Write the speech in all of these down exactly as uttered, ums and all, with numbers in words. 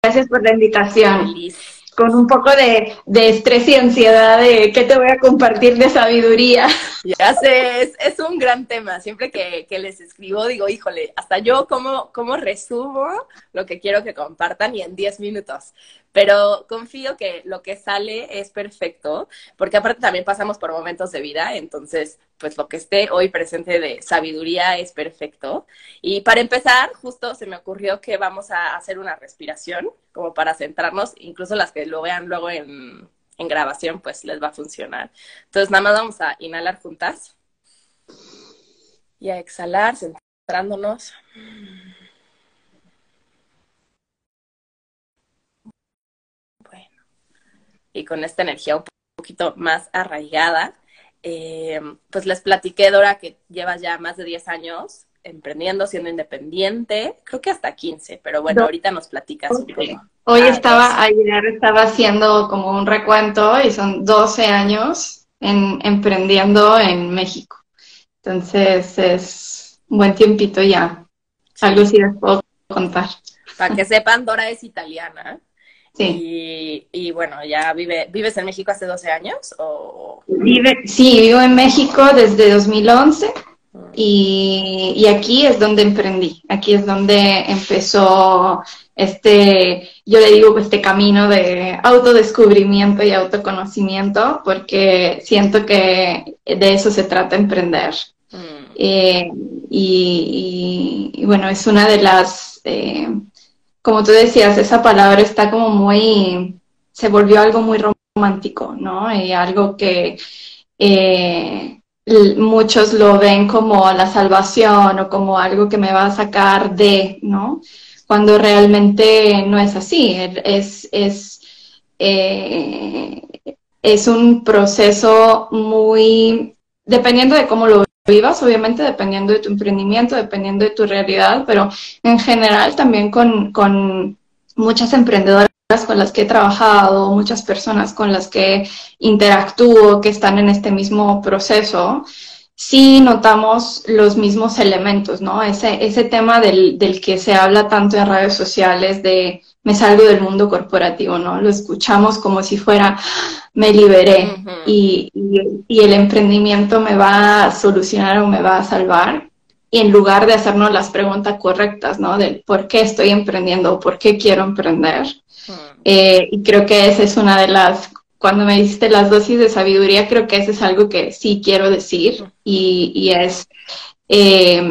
Gracias por la invitación. Feliz. Con un poco de, de estrés y ansiedad de qué te voy a compartir de sabiduría. Ya sé, es, es un gran tema. Siempre que, que les escribo digo, híjole, hasta yo cómo, cómo resumo lo que quiero que compartan y en diez minutos. Pero confío que lo que sale es perfecto, porque aparte también pasamos por momentos de vida, entonces pues lo que esté hoy presente de sabiduría es perfecto. Y para empezar, justo se me ocurrió que vamos a hacer una respiración, como para centrarnos, incluso las que lo vean luego en, en grabación, pues les va a funcionar. Entonces nada más vamos a inhalar juntas y a exhalar, centrándonos. Bueno, y con esta energía un poquito más arraigada, eh, pues les platiqué, Dora, que llevas ya más de diez años emprendiendo, siendo independiente, creo que hasta quince, pero bueno, ahorita nos platicas un poco. Hoy Ah, estaba, doce. ayer estaba haciendo como un recuento y son doce años en, emprendiendo en México. Entonces es un buen tiempito ya. Sí. Algo sí les puedo contar. Para que sepan, Dora es italiana. Sí. Y, y bueno, ya vive, ¿vives en México hace doce años? O... Vive, sí, vivo en México desde dos mil once. Y, y aquí es donde emprendí, aquí es donde empezó este, yo le digo este camino de autodescubrimiento y autoconocimiento, porque siento que de eso se trata emprender. Mm. Eh, y, y, y bueno, es una de las, eh, como tú decías, esa palabra está como muy, se volvió algo muy romántico, ¿no? Y algo que... Eh, muchos lo ven como la salvación o como algo que me va a sacar de, ¿no? Cuando realmente no es así, es, es, eh, es un proceso muy, dependiendo de cómo lo vivas, obviamente dependiendo de tu emprendimiento, dependiendo de tu realidad, pero en general también con, con muchas emprendedoras con las que he trabajado, muchas personas con las que interactúo, que están en este mismo proceso, sí notamos los mismos elementos, ¿no? Ese, ese tema del, del que se habla tanto en redes sociales de me salgo del mundo corporativo, ¿no? Lo escuchamos como si fuera me liberé uh-huh. y, y, y el emprendimiento me va a solucionar o me va a salvar. Y en lugar de hacernos las preguntas correctas, ¿no? Del por qué estoy emprendiendo o por qué quiero emprender. Eh, y creo que esa es una de las, cuando me diste las dosis de sabiduría, creo que eso es algo que sí quiero decir y, y es eh,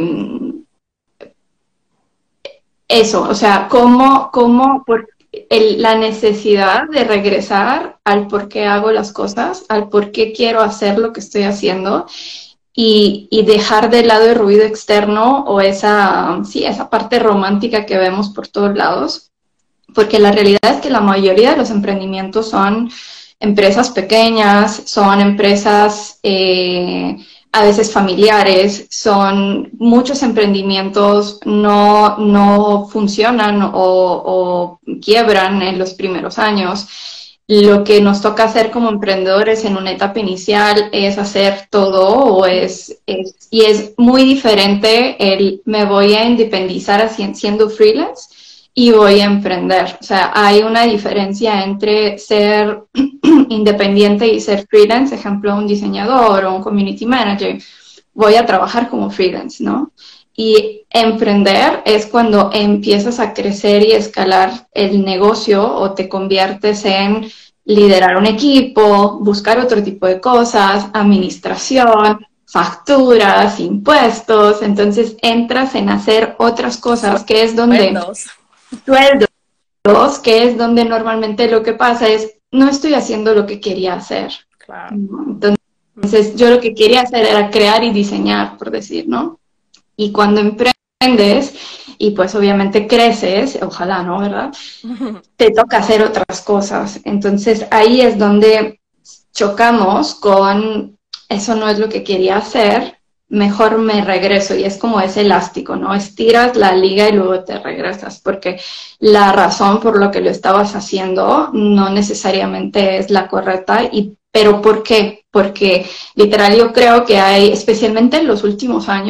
eso, o sea, cómo, cómo por el, la necesidad de regresar al por qué hago las cosas, al por qué quiero hacer lo que estoy haciendo y, y dejar de lado el ruido externo o esa, sí, esa parte romántica que vemos por todos lados. Porque la realidad es que la mayoría de los emprendimientos son empresas pequeñas, son empresas eh, a veces familiares, son muchos emprendimientos no, no funcionan o, o quiebran en los primeros años. Lo que nos toca hacer como emprendedores en una etapa inicial es hacer todo o es, es y es muy diferente el me voy a independizar así, siendo freelance y voy a emprender. O sea, hay una diferencia entre ser independiente y ser freelance, ejemplo, un diseñador o un community manager. Voy a trabajar como freelance, ¿no? Y emprender es cuando empiezas a crecer y escalar el negocio o te conviertes en liderar un equipo, buscar otro tipo de cosas, administración, facturas, impuestos. Entonces entras en hacer otras cosas, que es donde... sueldos, que es donde normalmente lo que pasa es, no estoy haciendo lo que quería hacer. Claro. Entonces, yo lo que quería hacer era crear y diseñar, por decir, ¿no? Y cuando emprendes, y pues obviamente creces, ojalá, ¿no? ¿Verdad? Te toca hacer otras cosas. Entonces, ahí es donde chocamos con, eso no es lo que quería hacer, mejor me regreso, y es como ese elástico, ¿no? Estiras la liga y luego te regresas, porque la razón por lo que lo estabas haciendo no necesariamente es la correcta, y, pero ¿por qué? Porque literal yo creo que hay, especialmente en los últimos años,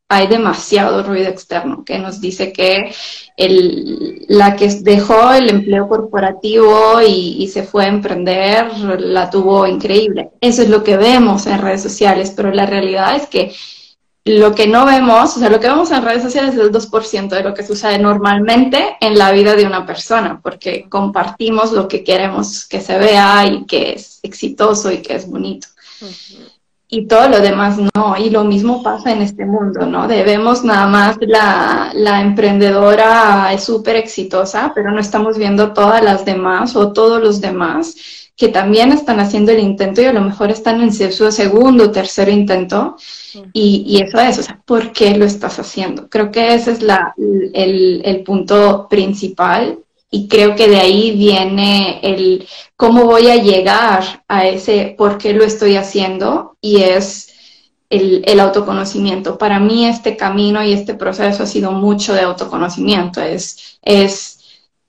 hay demasiado ruido externo que nos dice que el, la que dejó el empleo corporativo y, y se fue a emprender la tuvo increíble. Eso es lo que vemos en redes sociales, pero la realidad es que lo que no vemos, o sea, lo que vemos en redes sociales es el dos por ciento de lo que sucede normalmente en la vida de una persona, porque compartimos lo que queremos que se vea y que es exitoso y que es bonito. Uh-huh. Y todo lo demás no, y lo mismo pasa en este mundo, ¿no? Debemos nada más la, la emprendedora es súper exitosa, pero no estamos viendo todas las demás o todos los demás que también están haciendo el intento y a lo mejor están en su segundo o tercer intento, y, y eso es, o sea, ¿por qué lo estás haciendo? Creo que ese es la, el, el punto principal. Y creo que de ahí viene el cómo voy a llegar a ese por qué lo estoy haciendo, y es el, el autoconocimiento. Para mí este camino y este proceso ha sido mucho de autoconocimiento. Es, es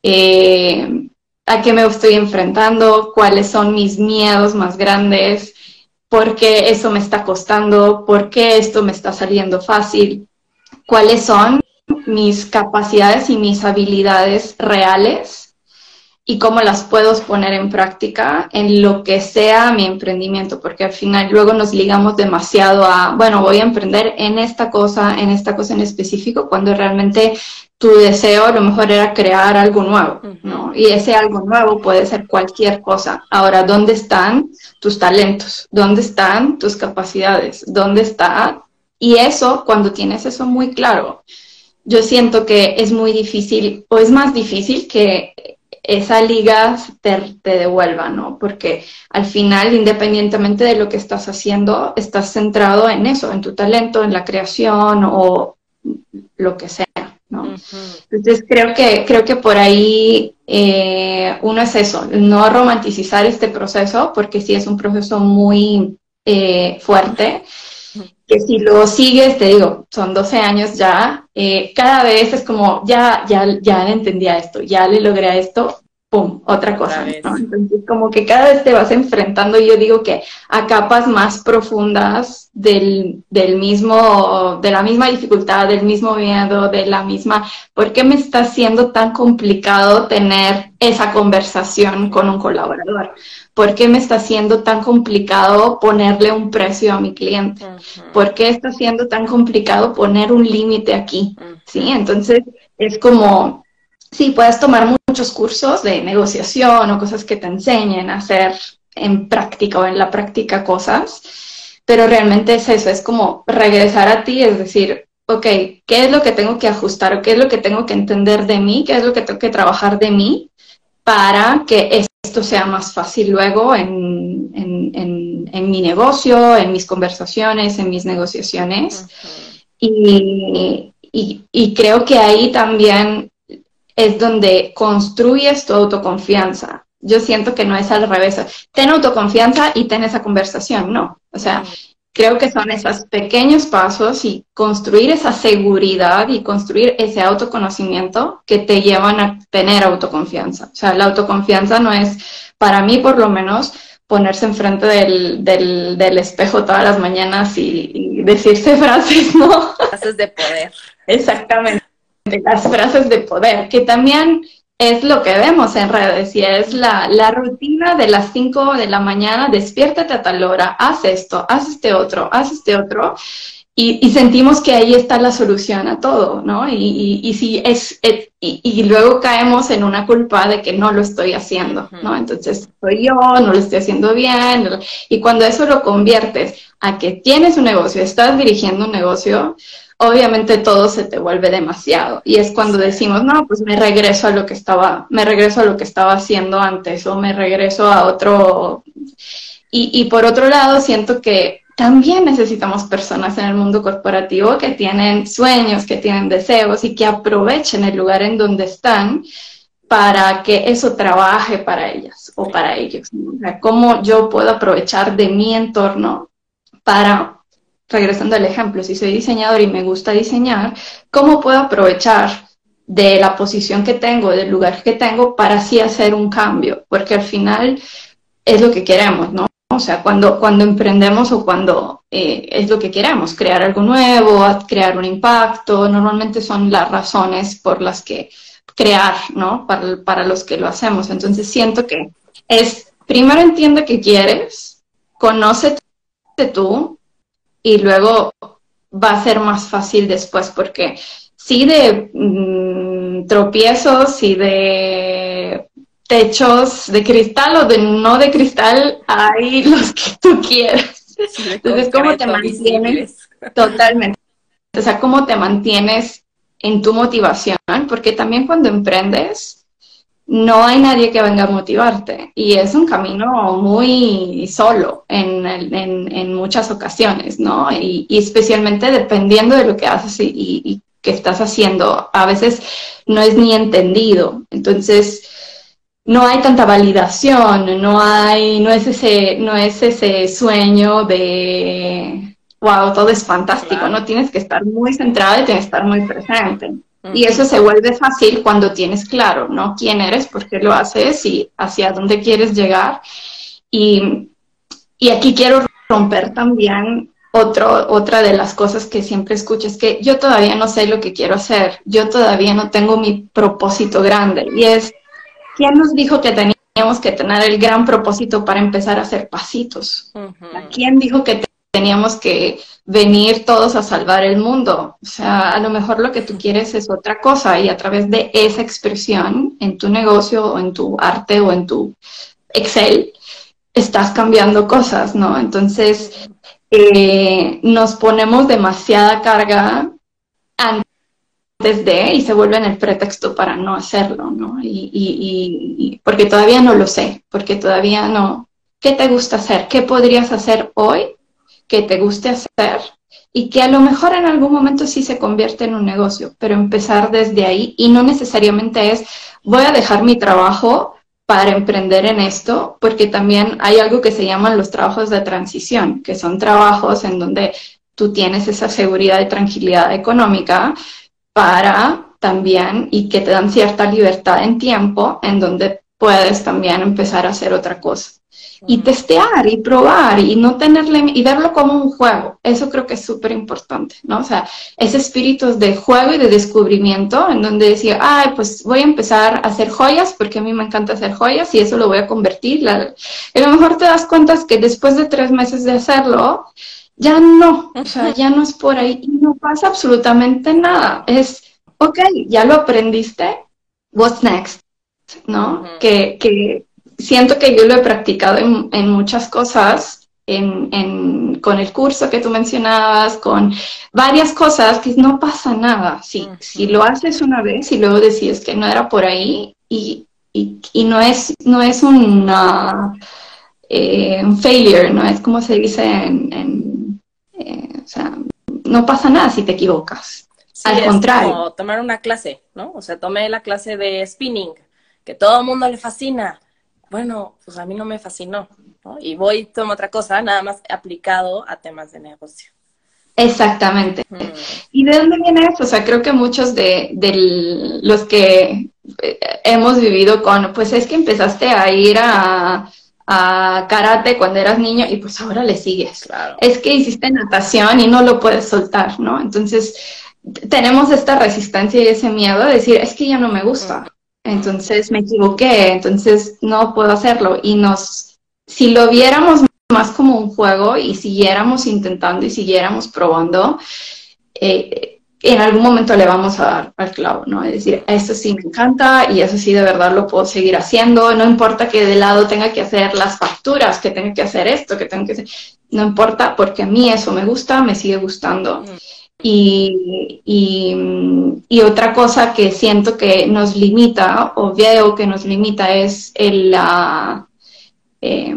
eh, a qué me estoy enfrentando, cuáles son mis miedos más grandes, por qué eso me está costando, por qué esto me está saliendo fácil, cuáles son mis capacidades y mis habilidades reales y cómo las puedo poner en práctica en lo que sea mi emprendimiento, porque al final luego nos ligamos demasiado a, bueno, voy a emprender en esta cosa, en esta cosa en específico, cuando realmente tu deseo a lo mejor era crear algo nuevo, ¿no? Y ese algo nuevo puede ser cualquier cosa. Ahora, ¿dónde están tus talentos? ¿Dónde están tus capacidades? ¿Dónde está? Y eso, cuando tienes eso muy claro, yo siento que es muy difícil, o es más difícil que esa liga te, te devuelva, ¿no? Porque al final, independientemente de lo que estás haciendo, estás centrado en eso, en tu talento, en la creación o lo que sea, ¿no? Uh-huh. Entonces creo que, creo que por ahí eh, uno es eso, no romanticizar este proceso, porque sí es un proceso muy eh, fuerte, que si lo sigues, te digo, son doce años ya, eh, cada vez es como, ya, ya, ya le entendí a esto, ya le logré a esto, pum, otra cosa, ¿no? Entonces, como que cada vez te vas enfrentando, y yo digo que a capas más profundas del, del mismo, de la misma dificultad, del mismo miedo, de la misma, ¿por qué me está haciendo tan complicado tener esa conversación con un colaborador? ¿Por qué me está haciendo tan complicado ponerle un precio a mi cliente? Uh-huh. ¿Por qué está siendo tan complicado poner un límite aquí? Uh-huh. ¿Sí? Entonces, es como, sí, puedes tomar muchos cursos de negociación o cosas que te enseñen a hacer en práctica o en la práctica cosas, pero realmente es eso, es como regresar a ti, es decir, ok, ¿qué es lo que tengo que ajustar? ¿O qué es lo que tengo que entender de mí? ¿Qué es lo que tengo que trabajar de mí para que esto sea más fácil luego en, en, en, en mi negocio, en mis conversaciones, en mis negociaciones? Uh-huh. y, y, y creo que ahí también es donde construyes tu autoconfianza. Yo siento que no es al revés. Ten autoconfianza y ten esa conversación, no. O sea, uh-huh. creo que son esos pequeños pasos y construir esa seguridad y construir ese autoconocimiento que te llevan a tener autoconfianza. O sea, la autoconfianza no es, para mí por lo menos, ponerse enfrente del, del, del espejo todas las mañanas y, y decirse frases, ¿no? Frases de poder. Exactamente, las frases de poder, que también es lo que vemos en redes, y es la, la rutina de las cinco de la mañana, despiértate a tal hora, haz esto, haz este otro, haz este otro, y, y sentimos que ahí está la solución a todo, ¿no? Y, y, y, si es, es y, y luego caemos en una culpa de que no lo estoy haciendo, ¿no? Entonces, soy yo, no lo estoy haciendo bien, y cuando eso lo conviertes a que tienes un negocio, estás dirigiendo un negocio, obviamente todo se te vuelve demasiado, y es cuando decimos, no, pues me regreso a lo que estaba, me regreso a lo que estaba haciendo antes, o me regreso a otro, y, y por otro lado siento que también necesitamos personas en el mundo corporativo que tienen sueños, que tienen deseos y que aprovechen el lugar en donde están para que eso trabaje para ellas o para ellos, ¿no? O sea, cómo yo puedo aprovechar de mi entorno para, regresando al ejemplo, si soy diseñador y me gusta diseñar, ¿cómo puedo aprovechar de la posición que tengo, del lugar que tengo, para así hacer un cambio? Porque al final es lo que queremos, ¿no? O sea, cuando, cuando emprendemos o cuando eh, es lo que queremos, crear algo nuevo, crear un impacto, normalmente son las razones por las que crear, ¿no? Para, para los que lo hacemos. Entonces siento que es, primero entiende qué quieres, conócete tú y luego va a ser más fácil después, porque sí de mmm, tropiezos y de techos de cristal o de no de cristal, hay los que tú quieras. Sí, entonces, ¿cómo te mantienes? Totalmente. O sea, ¿cómo te mantienes en tu motivación? Porque también cuando emprendes, no hay nadie que venga a motivarte. Y es un camino muy solo en, en, en muchas ocasiones, ¿no? Y, y especialmente dependiendo de lo que haces y, y, y que estás haciendo. A veces no es ni entendido. Entonces, no hay tanta validación, no hay, no es ese, no es ese sueño de wow, todo es fantástico, claro. No tienes que estar muy centrada y tienes que estar muy presente. Uh-huh. Y eso se vuelve fácil cuando tienes claro, ¿no? Quién eres, por qué lo haces y hacia dónde quieres llegar. Y, y aquí quiero romper también otro, otra de las cosas que siempre escucho, es que yo todavía no sé lo que quiero hacer, yo todavía no tengo mi propósito grande. Y es, ¿quién nos dijo que teníamos que tener el gran propósito para empezar a hacer pasitos? Uh-huh. ¿Quién dijo que teníamos que venir todos a salvar el mundo? O sea, a lo mejor lo que tú quieres es otra cosa y a través de esa expresión en tu negocio o en tu arte o en tu Excel estás cambiando cosas, ¿no? Entonces, eh, nos ponemos demasiada carga antes de y se vuelven el pretexto para no hacerlo, ¿no? Y, y, y porque todavía no lo sé, porque todavía no. ¿Qué te gusta hacer? ¿Qué podrías hacer hoy que te guste hacer y que a lo mejor en algún momento sí se convierte en un negocio, pero empezar desde ahí y no necesariamente es voy a dejar mi trabajo para emprender en esto, porque también hay algo que se llaman los trabajos de transición, que son trabajos en donde tú tienes esa seguridad y tranquilidad económica para también y que te dan cierta libertad en tiempo en donde puedes también empezar a hacer otra cosa. Y testear y probar y no tenerle y verlo como un juego. Eso creo que es súper importante, ¿no? O sea, ese espíritu de juego y de descubrimiento en donde decía, ay, pues voy a empezar a hacer joyas porque a mí me encanta hacer joyas y eso lo voy a convertir. La... Y a lo mejor te das cuenta que después de tres meses de hacerlo, ya no, o sea, ya no es por ahí y no pasa absolutamente nada. Es, ok, ya lo aprendiste, what's next, ¿no? Uh-huh. Que, que siento que yo lo he practicado en, en muchas cosas, en, en, con el curso que tú mencionabas, con varias cosas, que no pasa nada. Si, uh-huh. si lo haces una vez y luego decides que no era por ahí, y, y, y no es, no es una, eh, un failure, no es como se dice en... en eh, o sea, no pasa nada si te equivocas. Sí, Al es contrario. Como tomar una clase, ¿no? O sea, tomé la clase de spinning, que todo el mundo le fascina. Bueno, pues a mí no me fascinó, ¿no? Y voy y tomo otra cosa, nada más aplicado a temas de negocio. Exactamente. Mm. ¿Y de dónde viene eso? O sea, creo que muchos de, de los que hemos vivido con, pues es que empezaste a ir a, a karate cuando eras niño y pues ahora le sigues. Claro. Es que hiciste natación y no lo puedes soltar, ¿no? Entonces, tenemos esta resistencia y ese miedo de decir, es que ya no me gusta. Mm. Entonces me equivoqué, entonces no puedo hacerlo. Y nos, si lo viéramos más como un juego y siguiéramos intentando y siguiéramos probando, eh, en algún momento le vamos a dar al clavo, ¿no? Es decir, esto sí me encanta y eso sí de verdad lo puedo seguir haciendo. No importa que de lado tenga que hacer las facturas, que tenga que hacer esto, que tenga que hacer... No importa, porque a mí eso me gusta, me sigue gustando. Y, y, y otra cosa que siento que nos limita, o veo que nos limita, es el, uh, eh,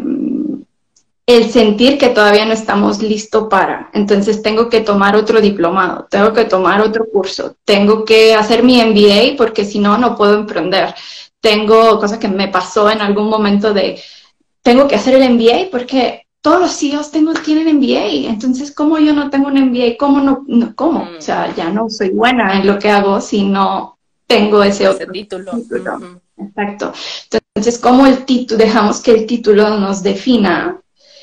el sentir que todavía no estamos listos para. Entonces tengo que tomar otro diplomado, tengo que tomar otro curso, tengo que hacer mi M B A porque si no, no puedo emprender. Tengo, cosa que me pasó en algún momento de, tengo que hacer el M B A porque... todos los C E Os tengo, tienen M B A, entonces, ¿cómo yo no tengo un M B A? ¿Cómo no? no ¿Cómo? Mm. O sea, ya no soy buena en lo que hago si no tengo ese, ese otro título. título. Mm-hmm. Exacto. Entonces, ¿cómo el título, dejamos que el título nos defina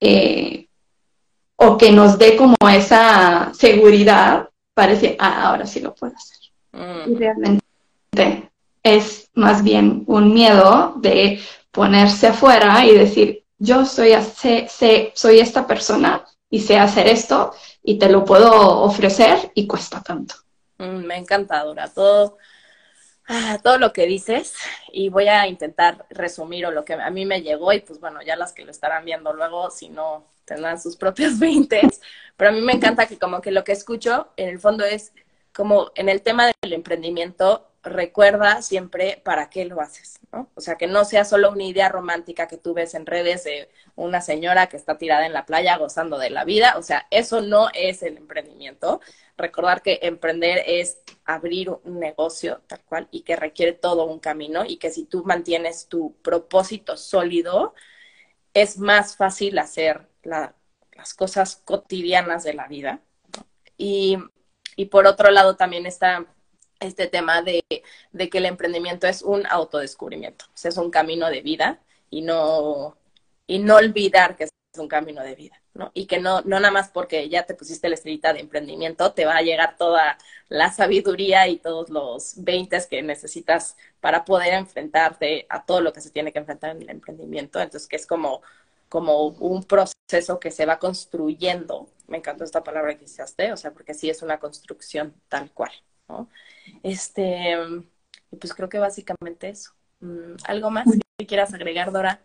eh, o que nos dé como esa seguridad para decir, ah, ahora sí lo puedo hacer. Mm. Y realmente es más bien un miedo de ponerse afuera y decir, yo soy, sé, sé, soy esta persona y sé hacer esto y te lo puedo ofrecer y cuesta tanto. Mm, me encanta, Dora, todo, ah, todo lo que dices, y voy a intentar resumir o lo que a mí me llegó, y pues bueno, ya las que lo estarán viendo luego, si no, tendrán sus propios veintes, pero a mí me encanta que como que lo que escucho en el fondo es como en el tema del emprendimiento, recuerda siempre para qué lo haces, ¿no? O sea, que no sea solo una idea romántica que tú ves en redes de una señora que está tirada en la playa gozando de la vida, o sea, eso no es el emprendimiento. Recordar que emprender es abrir un negocio tal cual y que requiere todo un camino, y que si tú mantienes tu propósito sólido, es más fácil hacer la, las cosas cotidianas de la vida, ¿no? Y, y por otro lado también está este tema de, de que el emprendimiento es un autodescubrimiento, o sea, es un camino de vida, y no, y no olvidar que es un camino de vida, ¿no? Y que no, no nada más porque ya te pusiste la estrellita de emprendimiento, te va a llegar toda la sabiduría y todos los veintes que necesitas para poder enfrentarte a todo lo que se tiene que enfrentar en el emprendimiento. Entonces, que es como, como un proceso que se va construyendo. Me encantó esta palabra que usaste, o sea, porque sí es una construcción tal cual, ¿no? Este, pues creo que básicamente eso. ¿Algo más que quieras agregar, Dora?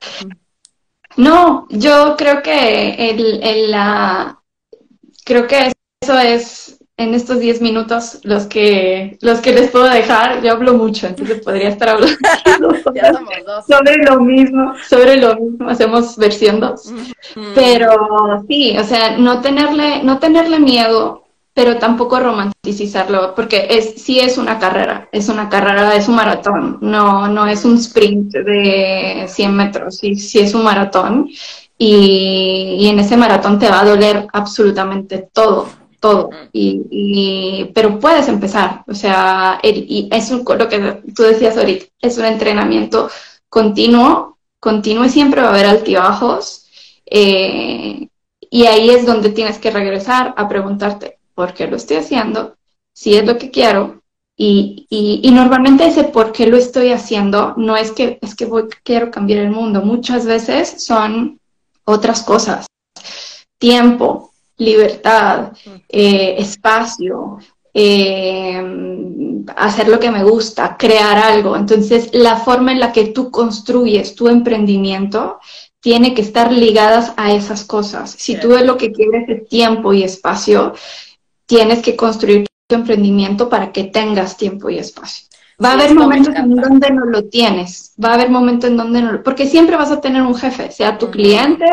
No, yo creo que el, el, la, creo que eso es en estos diez minutos los que los que les puedo dejar. Yo hablo mucho, entonces podría estar hablando ya somos dos. sobre lo mismo, sobre lo mismo, hacemos versión dos. Mm-hmm. Pero sí, o sea, no tenerle, no tenerle miedo, pero tampoco romanticizarlo, porque es, sí es una carrera, es una carrera, es un maratón, no, no es un sprint de cien metros, sí, sí es un maratón, y, y en ese maratón te va a doler absolutamente todo, todo, y, y, pero puedes empezar, o sea, el, y es un, lo que tú decías ahorita, es un entrenamiento continuo, continuo, y siempre va a haber altibajos, eh, y ahí es donde tienes que regresar a preguntarte, ¿por qué lo estoy haciendo? Si es lo que quiero. Y, y, y normalmente ese por qué lo estoy haciendo no es que, es que voy, quiero cambiar el mundo. Muchas veces son otras cosas. Tiempo, libertad, eh, espacio, eh, hacer lo que me gusta, crear algo. Entonces, la forma en la que tú construyes tu emprendimiento tiene que estar ligadas a esas cosas. Si tú lo que quieres es tiempo y espacio, tienes que construir tu emprendimiento para que tengas tiempo y espacio. Va a haber momentos en donde no lo tienes, va a haber momentos en donde no lo... Porque siempre vas a tener un jefe, sea tu uh-huh. cliente,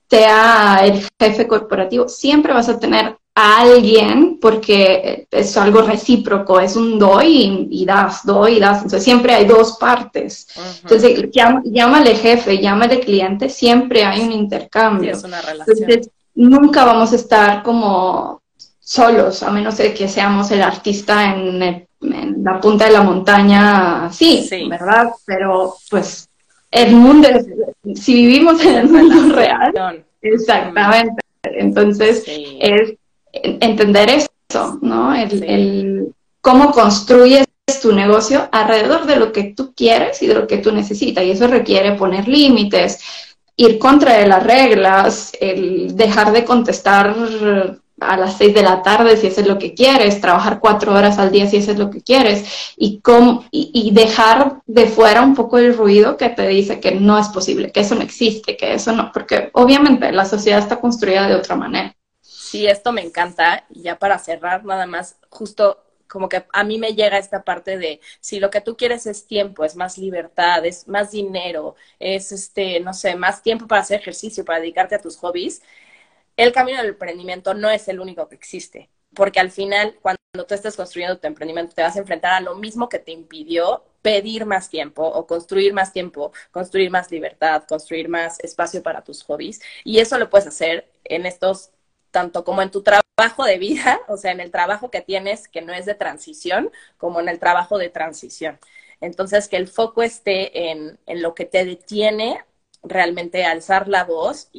sea el jefe corporativo, siempre vas a tener a alguien, porque es algo recíproco, es un doy y, y das, doy y das, entonces siempre hay dos partes. Uh-huh. Entonces, llama, llámale jefe, llámale cliente, siempre hay un intercambio. Sí, es una relación. Entonces, nunca vamos a estar como solos, a menos de que seamos el artista en, el, en la punta de la montaña, sí, sí, ¿verdad? Pero, pues, el mundo, es, si vivimos en el mundo real, exactamente, entonces sí. es entender eso, ¿no? El, sí. el cómo construyes tu negocio alrededor de lo que tú quieres y de lo que tú necesitas, y eso requiere poner límites, ir contra de las reglas, el dejar de contestar a las seis de la tarde si eso es lo que quieres, trabajar cuatro horas al día si eso es lo que quieres, y, com y, y dejar de fuera un poco el ruido que te dice que no es posible, que eso no existe, que eso no, porque obviamente la sociedad está construida de otra manera. Sí, esto me encanta, y ya para cerrar nada más, justo como que a mí me llega esta parte de, si lo que tú quieres es tiempo, es más libertad, es más dinero, es, este, no sé, más tiempo para hacer ejercicio, para dedicarte a tus hobbies, el camino del emprendimiento no es el único que existe, porque al final, cuando tú estés construyendo tu emprendimiento, te vas a enfrentar a lo mismo que te impidió pedir más tiempo o construir más tiempo, construir más libertad, construir más espacio para tus hobbies, y eso lo puedes hacer en estos, tanto como en tu trabajo de vida, o sea, en el trabajo que tienes que no es de transición, como en el trabajo de transición. Entonces, que el foco esté en, en lo que te detiene realmente a alzar la voz y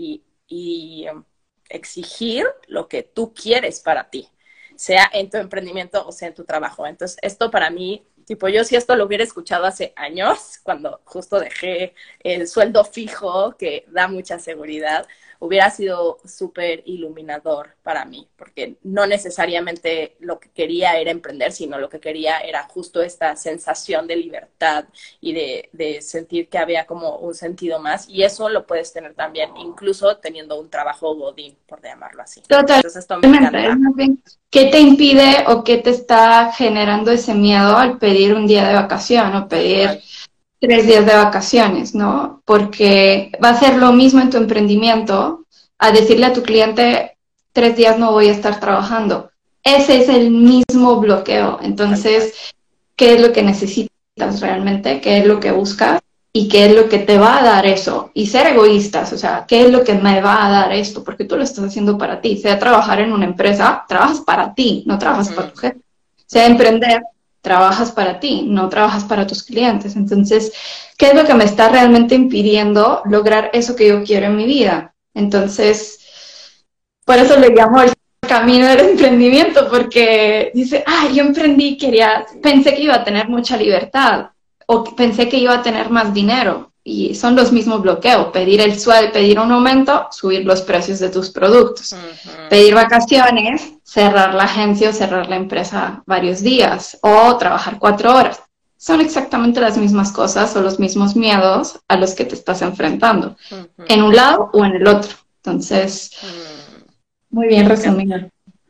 y um, exigir lo que tú quieres para ti, sea en tu emprendimiento o sea en tu trabajo. Entonces, esto para mí, tipo, yo si esto lo hubiera escuchado hace años, cuando justo dejé el sueldo fijo, que da mucha seguridad, hubiera sido súper iluminador para mí, porque no necesariamente lo que quería era emprender, sino lo que quería era justo esta sensación de libertad y de, de sentir que había como un sentido más, y eso lo puedes tener también, incluso teniendo un trabajo godín, por llamarlo así. Totalmente. Entonces esto me encanta. ¿Qué te impide o qué te está generando ese miedo al pedir un día de vacación o pedir tres días de vacaciones, ¿no? Porque va a ser lo mismo en tu emprendimiento a decirle a tu cliente, tres días no voy a estar trabajando. Ese es el mismo bloqueo. Entonces, ¿qué es lo que necesitas realmente? ¿Qué es lo que buscas? ¿Y qué es lo que te va a dar eso? Y ser egoístas, o sea, ¿qué es lo que me va a dar esto? Porque tú lo estás haciendo para ti. Sea trabajar en una empresa, trabajas para ti, no trabajas uh-huh. para tu jefe. Sea emprender, trabajas para ti, no trabajas para tus clientes. Entonces, ¿qué es lo que me está realmente impidiendo lograr eso que yo quiero en mi vida? Entonces, por eso le llamo el camino del emprendimiento, porque dice, ah, yo emprendí, quería, pensé que iba a tener mucha libertad, o pensé que iba a tener más dinero. Y son los mismos bloqueos, pedir el sueldo, pedir un aumento, subir los precios de tus productos. Uh-huh. Pedir vacaciones, cerrar la agencia o cerrar la empresa varios días, o trabajar cuatro horas. Son exactamente las mismas cosas o los mismos miedos a los que te estás enfrentando, uh-huh. en un lado o en el otro. Entonces, uh-huh. muy bien resumido.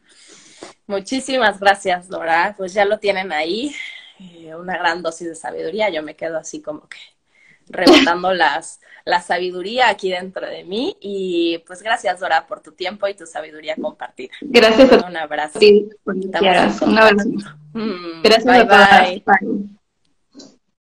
Muchísimas gracias, Dora. Pues ya lo tienen ahí, eh, una gran dosis de sabiduría. Yo me quedo así como que rebotando las, la sabiduría aquí dentro de mí. Y pues gracias, Dora, por tu tiempo y tu sabiduría compartida. Gracias a ti. Un abrazo. Sí, un abrazo. Mm, Gracias bye, a todas. bye. Bye.